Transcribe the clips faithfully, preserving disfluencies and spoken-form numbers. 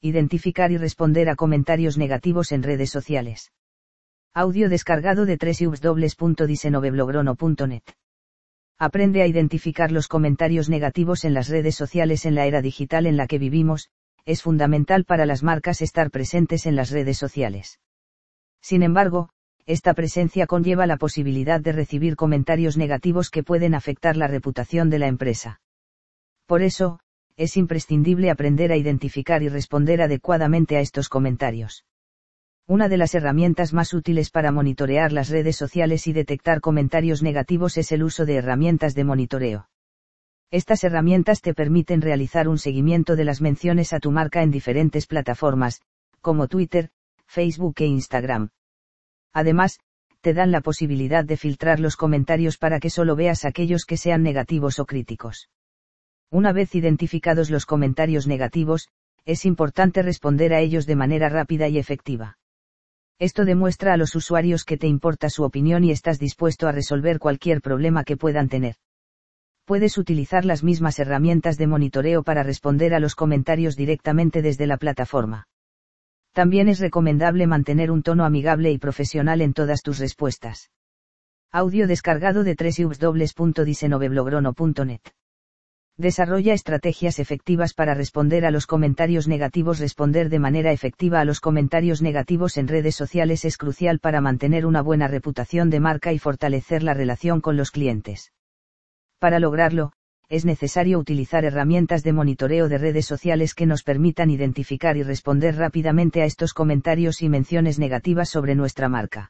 Identificar y responder a comentarios negativos en redes sociales. Audio descargado de doble u doble u doble u punto diecinueve punto net. Aprende a identificar los comentarios negativos en las redes sociales en la era digital en la que vivimos. Es fundamental para las marcas estar presentes en las redes sociales. Sin embargo, esta presencia conlleva la posibilidad de recibir comentarios negativos que pueden afectar la reputación de la empresa. Por eso, es imprescindible aprender a identificar y responder adecuadamente a estos comentarios. Una de las herramientas más útiles para monitorear las redes sociales y detectar comentarios negativos es el uso de herramientas de monitoreo. Estas herramientas te permiten realizar un seguimiento de las menciones a tu marca en diferentes plataformas, como Twitter, Facebook e Instagram. Además, te dan la posibilidad de filtrar los comentarios para que solo veas aquellos que sean negativos o críticos. Una vez identificados los comentarios negativos, es importante responder a ellos de manera rápida y efectiva. Esto demuestra a los usuarios que te importa su opinión y estás dispuesto a resolver cualquier problema que puedan tener. Puedes utilizar las mismas herramientas de monitoreo para responder a los comentarios directamente desde la plataforma. También es recomendable mantener un tono amigable y profesional en todas tus respuestas. Audio descargado de doble u doble u doble u punto diecinueve punto net. Desarrolla estrategias efectivas para responder a los comentarios negativos. Responder de manera efectiva a los comentarios negativos en redes sociales es crucial para mantener una buena reputación de marca y fortalecer la relación con los clientes. Para lograrlo, es necesario utilizar herramientas de monitoreo de redes sociales que nos permitan identificar y responder rápidamente a estos comentarios y menciones negativas sobre nuestra marca.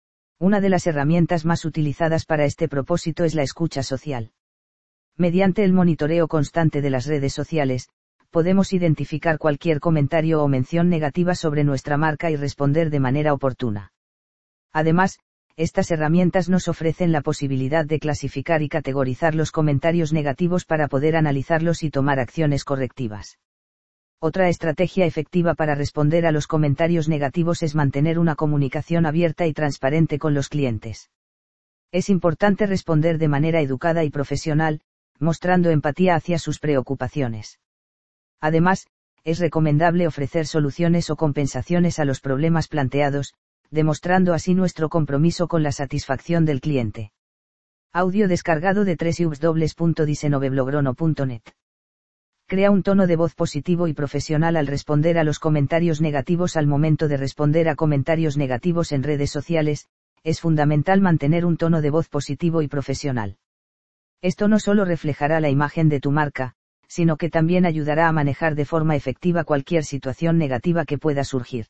Una de las herramientas más utilizadas para este propósito es la escucha social. Mediante el monitoreo constante de las redes sociales, podemos identificar cualquier comentario o mención negativa sobre nuestra marca y responder de manera oportuna. Además, estas herramientas nos ofrecen la posibilidad de clasificar y categorizar los comentarios negativos para poder analizarlos y tomar acciones correctivas. Otra estrategia efectiva para responder a los comentarios negativos es mantener una comunicación abierta y transparente con los clientes. Es importante responder de manera educada y profesional, mostrando empatía hacia sus preocupaciones. Además, es recomendable ofrecer soluciones o compensaciones a los problemas planteados, demostrando así nuestro compromiso con la satisfacción del cliente. Audio descargado de doble u doble u doble u punto diecinueve punto net. Crea un tono de voz positivo y profesional al responder a los comentarios negativos. Al momento de responder a comentarios negativos en redes sociales, es fundamental mantener un tono de voz positivo y profesional. Esto no solo reflejará la imagen de tu marca, sino que también ayudará a manejar de forma efectiva cualquier situación negativa que pueda surgir.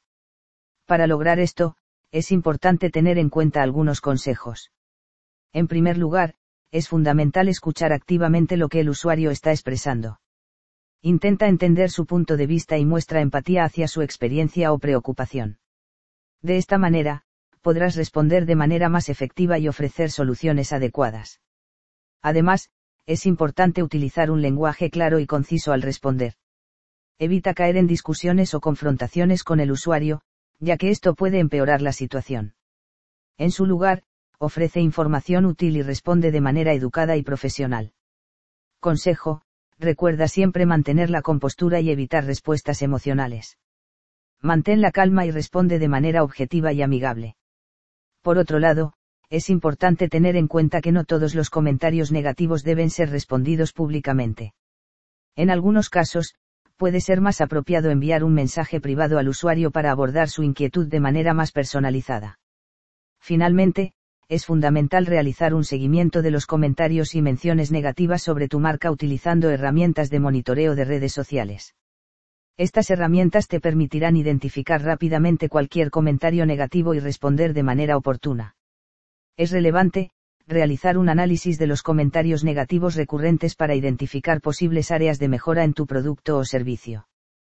Para lograr esto, es importante tener en cuenta algunos consejos. En primer lugar, es fundamental escuchar activamente lo que el usuario está expresando. Intenta entender su punto de vista y muestra empatía hacia su experiencia o preocupación. De esta manera, podrás responder de manera más efectiva y ofrecer soluciones adecuadas. Además, es importante utilizar un lenguaje claro y conciso al responder. Evita caer en discusiones o confrontaciones con el usuario, ya que esto puede empeorar la situación. En su lugar, ofrece información útil y responde de manera educada y profesional. Consejo: recuerda siempre mantener la compostura y evitar respuestas emocionales. Mantén la calma y responde de manera objetiva y amigable. Por otro lado, es importante tener en cuenta que no todos los comentarios negativos deben ser respondidos públicamente. En algunos casos, puede ser más apropiado enviar un mensaje privado al usuario para abordar su inquietud de manera más personalizada. Finalmente, es fundamental realizar un seguimiento de los comentarios y menciones negativas sobre tu marca utilizando herramientas de monitoreo de redes sociales. Estas herramientas te permitirán identificar rápidamente cualquier comentario negativo y responder de manera oportuna. Es relevante realizar un análisis de los comentarios negativos recurrentes para identificar posibles áreas de mejora en tu producto o servicio.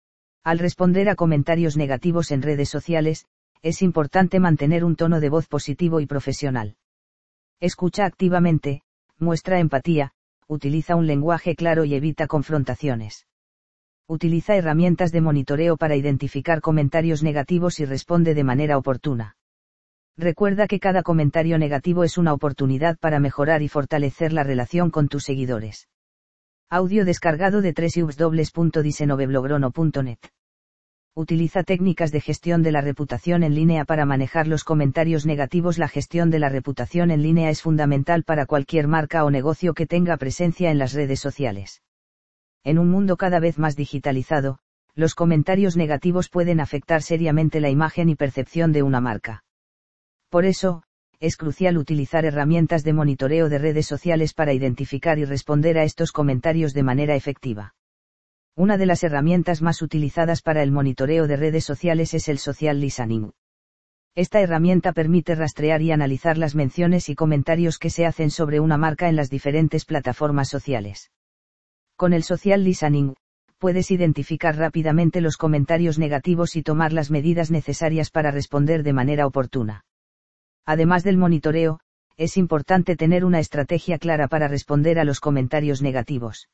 Al responder a comentarios negativos en redes sociales, es importante mantener un tono de voz positivo y profesional. Escucha activamente, muestra empatía, utiliza un lenguaje claro y evita confrontaciones. Utiliza herramientas de monitoreo para identificar comentarios negativos y responde de manera oportuna. Recuerda que cada comentario negativo es una oportunidad para mejorar y fortalecer la relación con tus seguidores. Audio descargado de doble u doble u doble u punto diecinueve punto net. Utiliza técnicas de gestión de la reputación en línea para manejar los comentarios negativos. La gestión de la reputación en línea es fundamental para cualquier marca o negocio que tenga presencia en las redes sociales. En un mundo cada vez más digitalizado, los comentarios negativos pueden afectar seriamente la imagen y percepción de una marca. Por eso, es crucial utilizar herramientas de monitoreo de redes sociales para identificar y responder a estos comentarios de manera efectiva. Una de las herramientas más utilizadas para el monitoreo de redes sociales es el social listening. Esta herramienta permite rastrear y analizar las menciones y comentarios que se hacen sobre una marca en las diferentes plataformas sociales. Con el social listening, puedes identificar rápidamente los comentarios negativos y tomar las medidas necesarias para responder de manera oportuna. Además del monitoreo, es importante tener una estrategia clara para responder a los comentarios negativos.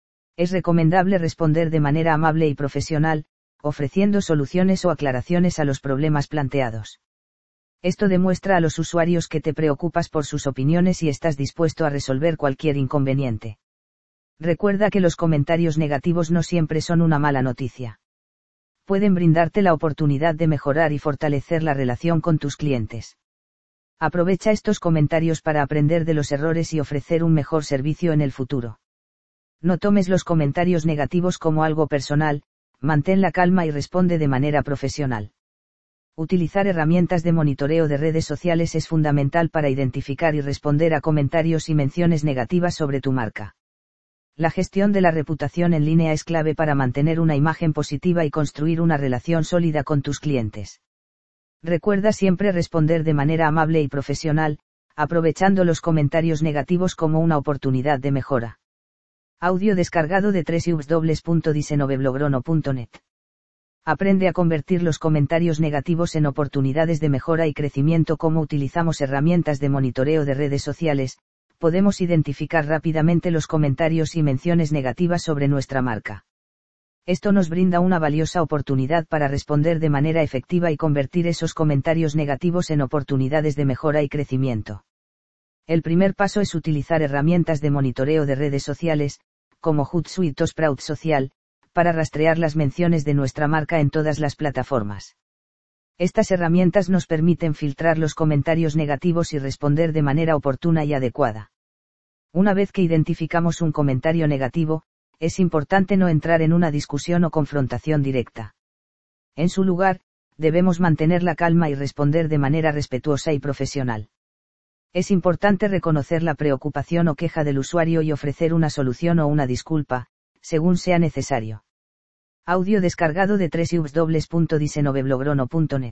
Es recomendable responder de manera amable y profesional, ofreciendo soluciones o aclaraciones a los problemas planteados. Esto demuestra a los usuarios que te preocupas por sus opiniones y estás dispuesto a resolver cualquier inconveniente. Recuerda que los comentarios negativos no siempre son una mala noticia. Pueden brindarte la oportunidad de mejorar y fortalecer la relación con tus clientes. Aprovecha estos comentarios para aprender de los errores y ofrecer un mejor servicio en el futuro. No tomes los comentarios negativos como algo personal, mantén la calma y responde de manera profesional. Utilizar herramientas de monitoreo de redes sociales es fundamental para identificar y responder a comentarios y menciones negativas sobre tu marca. La gestión de la reputación en línea es clave para mantener una imagen positiva y construir una relación sólida con tus clientes. Recuerda siempre responder de manera amable y profesional, aprovechando los comentarios negativos como una oportunidad de mejora. Audio descargado de doble u doble u doble u punto diecinueve blogrono punto net. Aprende a convertir los comentarios negativos en oportunidades de mejora y crecimiento. Cómo utilizamos herramientas de monitoreo de redes sociales, podemos identificar rápidamente los comentarios y menciones negativas sobre nuestra marca. Esto nos brinda una valiosa oportunidad para responder de manera efectiva y convertir esos comentarios negativos en oportunidades de mejora y crecimiento. El primer paso es utilizar herramientas de monitoreo de redes sociales, como Hootsuite o Sprout Social, para rastrear las menciones de nuestra marca en todas las plataformas. Estas herramientas nos permiten filtrar los comentarios negativos y responder de manera oportuna y adecuada. Una vez que identificamos un comentario negativo, es importante no entrar en una discusión o confrontación directa. En su lugar, debemos mantener la calma y responder de manera respetuosa y profesional. Es importante reconocer la preocupación o queja del usuario y ofrecer una solución o una disculpa, según sea necesario. Audio descargado de doble u doble u doble u punto diecinueve blogrono punto net.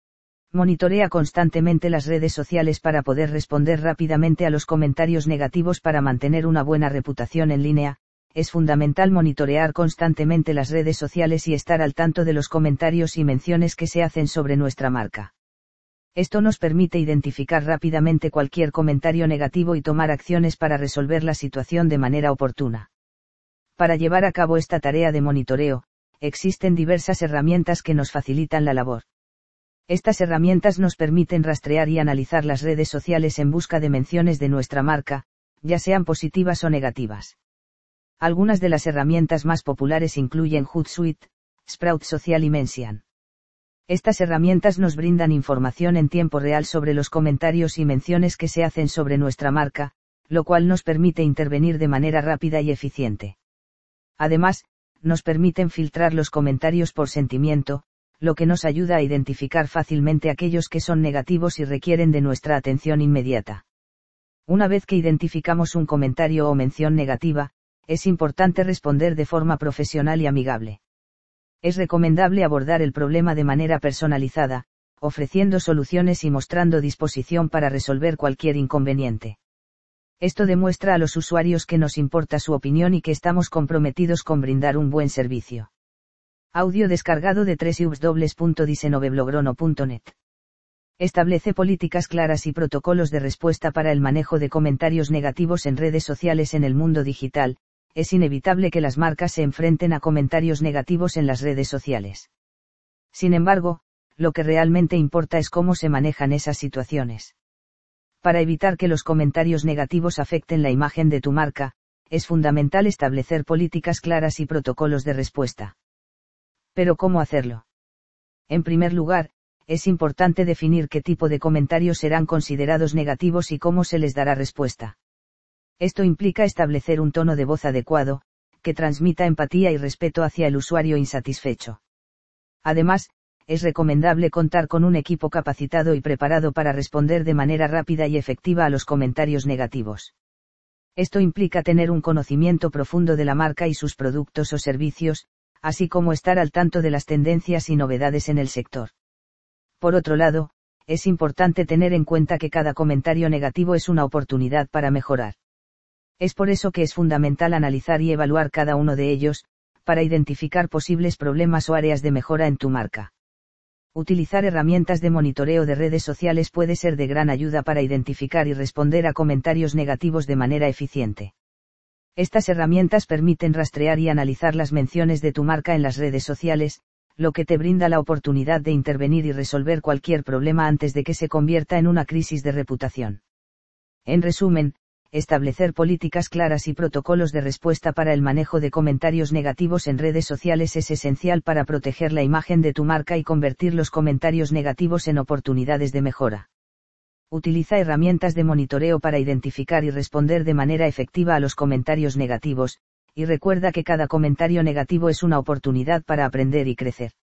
Monitorea constantemente las redes sociales para poder responder rápidamente a los comentarios negativos. Para mantener una buena reputación en línea, es fundamental monitorear constantemente las redes sociales y estar al tanto de los comentarios y menciones que se hacen sobre nuestra marca. Esto nos permite identificar rápidamente cualquier comentario negativo y tomar acciones para resolver la situación de manera oportuna. Para llevar a cabo esta tarea de monitoreo, existen diversas herramientas que nos facilitan la labor. Estas herramientas nos permiten rastrear y analizar las redes sociales en busca de menciones de nuestra marca, ya sean positivas o negativas. Algunas de las herramientas más populares incluyen Hootsuite, Sprout Social y Mention. Estas herramientas nos brindan información en tiempo real sobre los comentarios y menciones que se hacen sobre nuestra marca, lo cual nos permite intervenir de manera rápida y eficiente. Además, nos permiten filtrar los comentarios por sentimiento, lo que nos ayuda a identificar fácilmente aquellos que son negativos y requieren de nuestra atención inmediata. Una vez que identificamos un comentario o mención negativa, es importante responder de forma profesional y amigable. Es recomendable abordar el problema de manera personalizada, ofreciendo soluciones y mostrando disposición para resolver cualquier inconveniente. Esto demuestra a los usuarios que nos importa su opinión y que estamos comprometidos con brindar un buen servicio. Audio descargado de doble u doble u doble u punto diecinueve blogrono punto net. Establece políticas claras y protocolos de respuesta para el manejo de comentarios negativos en redes sociales. En el mundo digital, es inevitable que las marcas se enfrenten a comentarios negativos en las redes sociales. Sin embargo, lo que realmente importa es cómo se manejan esas situaciones. Para evitar que los comentarios negativos afecten la imagen de tu marca, es fundamental establecer políticas claras y protocolos de respuesta. Pero ¿cómo hacerlo? En primer lugar, es importante definir qué tipo de comentarios serán considerados negativos y cómo se les dará respuesta. Esto implica establecer un tono de voz adecuado, que transmita empatía y respeto hacia el usuario insatisfecho. Además, es recomendable contar con un equipo capacitado y preparado para responder de manera rápida y efectiva a los comentarios negativos. Esto implica tener un conocimiento profundo de la marca y sus productos o servicios, así como estar al tanto de las tendencias y novedades en el sector. Por otro lado, es importante tener en cuenta que cada comentario negativo es una oportunidad para mejorar. Es por eso que es fundamental analizar y evaluar cada uno de ellos, para identificar posibles problemas o áreas de mejora en tu marca. Utilizar herramientas de monitoreo de redes sociales puede ser de gran ayuda para identificar y responder a comentarios negativos de manera eficiente. Estas herramientas permiten rastrear y analizar las menciones de tu marca en las redes sociales, lo que te brinda la oportunidad de intervenir y resolver cualquier problema antes de que se convierta en una crisis de reputación. En resumen, establecer políticas claras y protocolos de respuesta para el manejo de comentarios negativos en redes sociales es esencial para proteger la imagen de tu marca y convertir los comentarios negativos en oportunidades de mejora. Utiliza herramientas de monitoreo para identificar y responder de manera efectiva a los comentarios negativos, y recuerda que cada comentario negativo es una oportunidad para aprender y crecer.